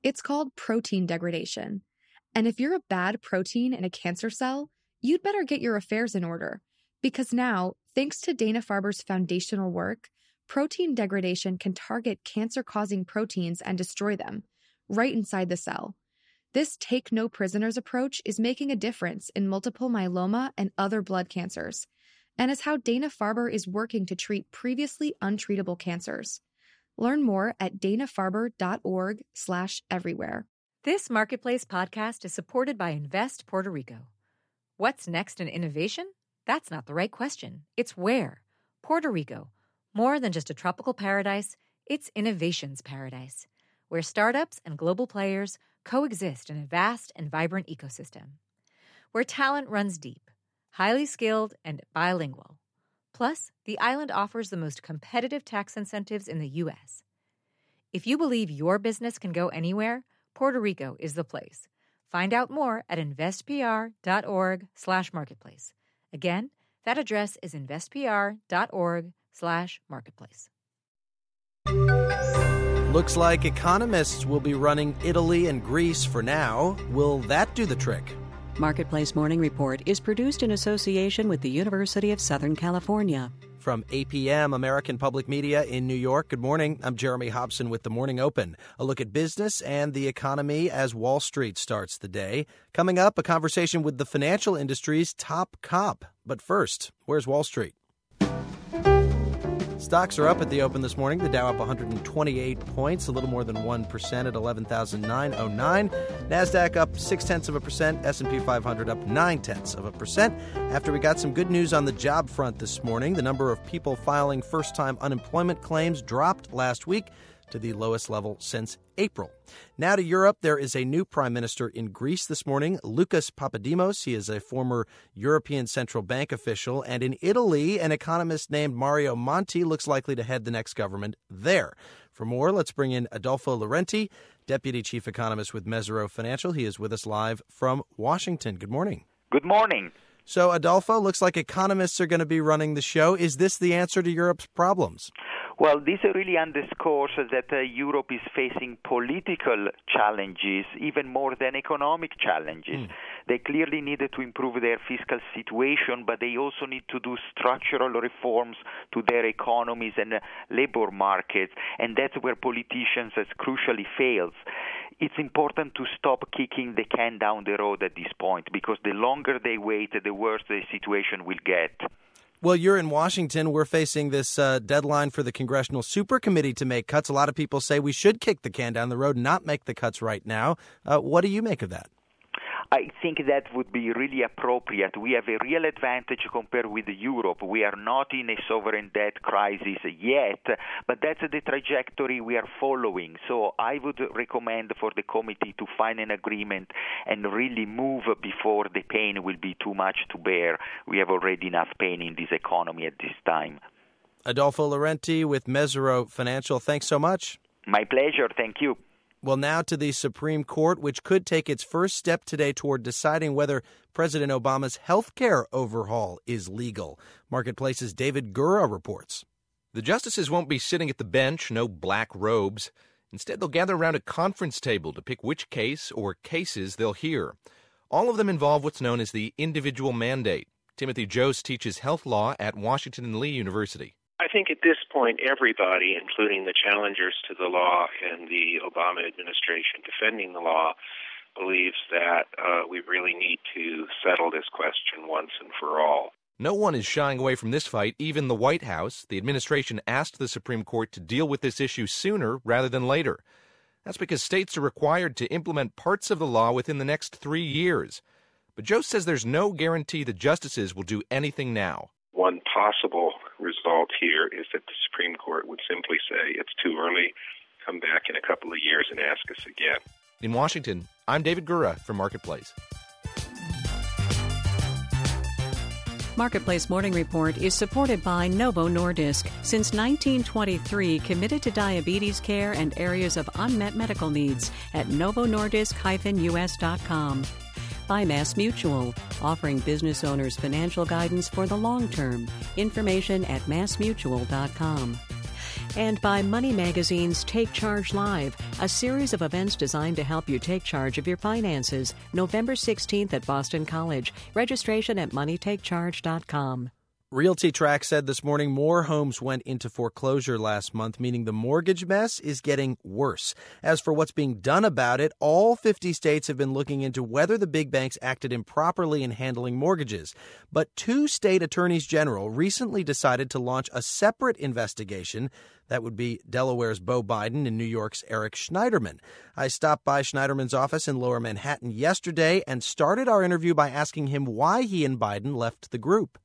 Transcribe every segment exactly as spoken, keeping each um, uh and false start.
It's called protein degradation. And if you're a bad protein in a cancer cell, you'd better get your affairs in order. Because now, thanks to Dana-Farber's foundational work, protein degradation can target cancer-causing proteins and destroy them, right inside the cell. This take-no-prisoners approach is making a difference in multiple myeloma and other blood cancers, and is how Dana-Farber is working to treat previously untreatable cancers. Learn more at dana-farber.org slash everywhere. This Marketplace podcast is supported by Invest Puerto Rico. What's next in innovation? That's not the right question. It's where. Puerto Rico. More than just a tropical paradise, it's innovation's paradise, where startups and global players coexist in a vast and vibrant ecosystem. Where talent runs deep, highly skilled, and bilingual. Plus, the island offers the most competitive tax incentives in the U S. If you believe your business can go anywhere, Puerto Rico is the place. Find out more at investpr.org slash marketplace. Again, that address is investpr.org slash marketplace. Looks like economists will be running Italy and Greece for now. Will that do the trick? Marketplace Morning Report is produced in association with the University of Southern California. From A P M, American Public Media in New York, good morning. I'm Jeremy Hobson with The Morning Open. A look at business and the economy as Wall Street starts the day. Coming up, a conversation with the financial industry's top cop. But first, where's Wall Street? Stocks are up at the open this morning. The Dow up one hundred twenty-eight points, a little more than one percent at eleven thousand nine hundred nine. NASDAQ up six-tenths of a percent. S and P five hundred up nine-tenths of a percent. After we got some good news on the job front this morning, the number of people filing first-time unemployment claims dropped last week to the lowest level since April. Now to Europe, there is a new prime minister in Greece this morning, Lucas Papadimos. He is a former European Central Bank official. And in Italy, an economist named Mario Monti looks likely to head the next government there. For more, let's bring in Adolfo Laurenti, Deputy Chief Economist with Mesirow Financial. He is with us live from Washington. Good morning. Good morning. So, Adolfo, looks like economists are going to be running the show. Is this the answer to Europe's problems? Well, this really underscores that uh, Europe is facing political challenges even more than economic challenges. Mm. They clearly needed to improve their fiscal situation, but they also need to do structural reforms to their economies and uh, labor markets, and that's where politicians has crucially failed. It's important to stop kicking the can down the road at this point, because the longer they wait, the worse the situation will get. Well, you're in Washington. We're facing this uh, deadline for the Congressional Supercommittee to make cuts. A lot of people say we should kick the can down the road and not make the cuts right now. Uh, what do you make of that? I think that would be really appropriate. We have a real advantage compared with Europe. We are not in a sovereign debt crisis yet, but that's the trajectory we are following. So I would recommend for the committee to find an agreement and really move before the pain will be too much to bear. We have already enough pain in this economy at this time. Adolfo Laurenti with Mesirow Financial. Thanks so much. My pleasure. Thank you. Well, now to the Supreme Court, which could take its first step today toward deciding whether President Obama's health care overhaul is legal. Marketplace's David Gura reports. The justices won't be sitting at the bench, no black robes. Instead, they'll gather around a conference table to pick which case or cases they'll hear. All of them involve what's known as the individual mandate. Timothy Jost teaches health law at Washington and Lee University. I think at this point, everybody, including the challengers to the law and the Obama administration defending the law, believes that uh, we really need to settle this question once and for all. No one is shying away from this fight, even the White House. The administration asked the Supreme Court to deal with this issue sooner rather than later. That's because states are required to implement parts of the law within the next three years. But Jost says there's no guarantee the justices will do anything now. One possible result here is that the Supreme Court would simply say it's too early, come back in a couple of years and ask us again. In Washington, I'm David Gura for Marketplace. Marketplace Morning Report is supported by Novo Nordisk. Since nineteen twenty-three, committed to diabetes care and areas of unmet medical needs at novo nordisk dash u s dot com. By MassMutual, offering business owners financial guidance for the long term. Information at mass mutual dot com. And by Money Magazine's Take Charge Live, a series of events designed to help you take charge of your finances. November sixteenth at Boston College. Registration at money take charge dot com. Realty Track said this morning more homes went into foreclosure last month, meaning the mortgage mess is getting worse. As for what's being done about it, all fifty states have been looking into whether the big banks acted improperly in handling mortgages. But two state attorneys general recently decided to launch a separate investigation. That would be Delaware's Beau Biden and New York's Eric Schneiderman. I stopped by Schneiderman's office in Lower Manhattan yesterday and started our interview by asking him why he and Biden left the group.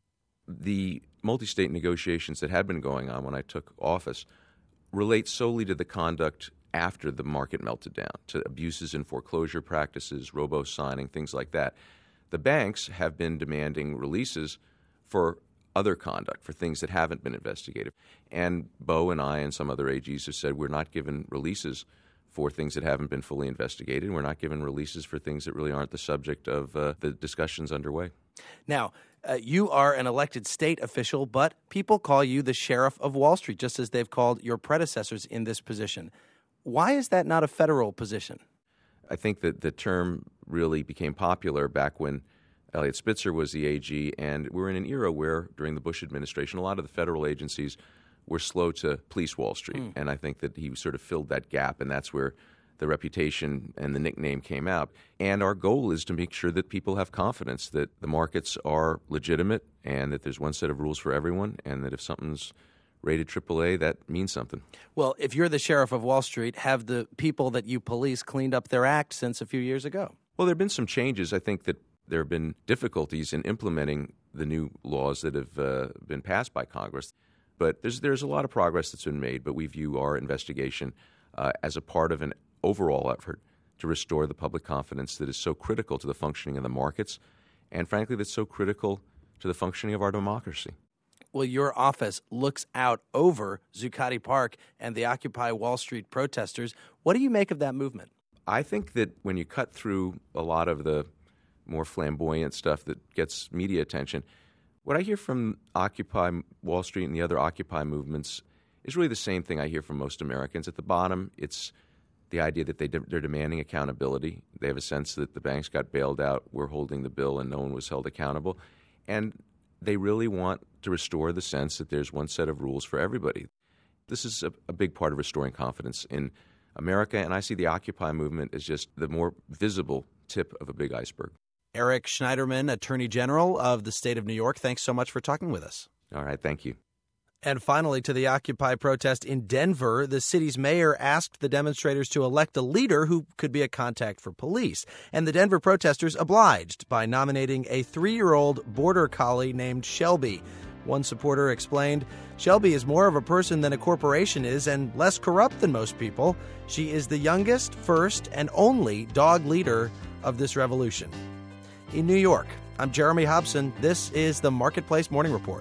The multi-state negotiations that had been going on when I took office relate solely to the conduct after the market melted down, to abuses in foreclosure practices, robo-signing, things like that. The banks have been demanding releases for other conduct, for things that haven't been investigated. And Beau and I and some other A Gs have said we're not given releases for things that haven't been fully investigated. We're not given releases for things that really aren't the subject of uh, the discussions underway. Now, uh, you are an elected state official, but people call you the Sheriff of Wall Street, just as they've called your predecessors in this position. Why is that not a federal position? I think that the term really became popular back when Eliot Spitzer was the A G, and we're in an era where, during the Bush administration, a lot of the federal agencies were slow to police Wall Street, mm. and I think that he sort of filled that gap, and that's where the reputation and the nickname came out. And our goal is to make sure that people have confidence that the markets are legitimate and that there's one set of rules for everyone, and that if something's rated triple A, that means something. Well, if you're the Sheriff of Wall Street, have the people that you police cleaned up their act since a few years ago? Well, there have been some changes. I think that there have been difficulties in implementing the new laws that have uh, been passed by Congress. But there's there's a lot of progress that's been made, but we view our investigation uh, as a part of an overall effort to restore the public confidence that is so critical to the functioning of the markets and, frankly, that's so critical to the functioning of our democracy. Well, your office looks out over Zuccotti Park and the Occupy Wall Street protesters. What do you make of that movement? I think that when you cut through a lot of the more flamboyant stuff that gets media attention, what I hear from Occupy Wall Street and the other Occupy movements is really the same thing I hear from most Americans. At the bottom, it's the idea that they de- they're demanding accountability. They have a sense that the banks got bailed out, we're holding the bill, and no one was held accountable. And they really want to restore the sense that there's one set of rules for everybody. This is a, a big part of restoring confidence in America, and I see the Occupy movement as just the more visible tip of a big iceberg. Eric Schneiderman, Attorney General of the state of New York, thanks so much for talking with us. All right, thank you. And finally, to the Occupy protest in Denver, the city's mayor asked the demonstrators to elect a leader who could be a contact for police. And the Denver protesters obliged by nominating a three-year-old border collie named Shelby. One supporter explained, Shelby is more of a person than a corporation is and less corrupt than most people. She is the youngest, first, and only dog leader of this revolution. In New York, I'm Jeremy Hobson. This is the Marketplace Morning Report.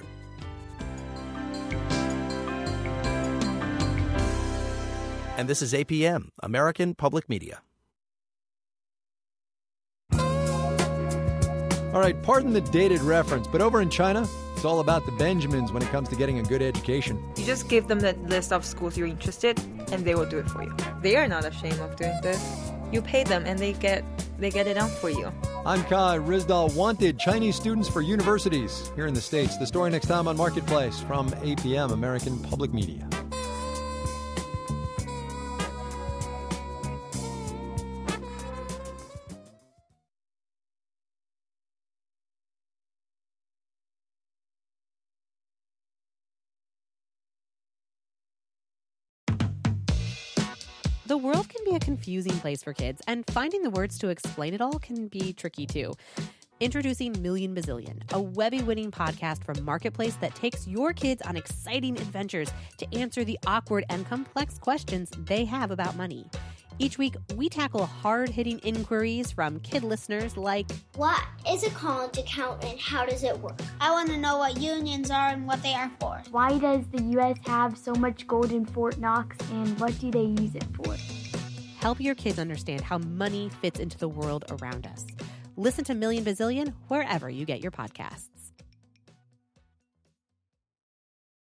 And this is A P M, American Public Media. All right, pardon the dated reference, but over in China, it's all about the Benjamins when it comes to getting a good education. You just give them the list of schools you're interested, and they will do it for you. They are not ashamed of doing this. You pay them, and they get they get it done for you. I'm Kai Rizdal, wanted Chinese students for universities here in the States. The story next time on Marketplace from A P M, American Public Media. The world can be a confusing place for kids, and finding the words to explain it all can be tricky too. Introducing Million Bazillion, a Webby-winning podcast from Marketplace that takes your kids on exciting adventures to answer the awkward and complex questions they have about money. Each week, we tackle hard-hitting inquiries from kid listeners like, what is a college account and how does it work? I want to know what unions are and what they are for. Why does the U S have so much gold in Fort Knox and what do they use it for? Help your kids understand how money fits into the world around us. Listen to Million Bazillion wherever you get your podcasts.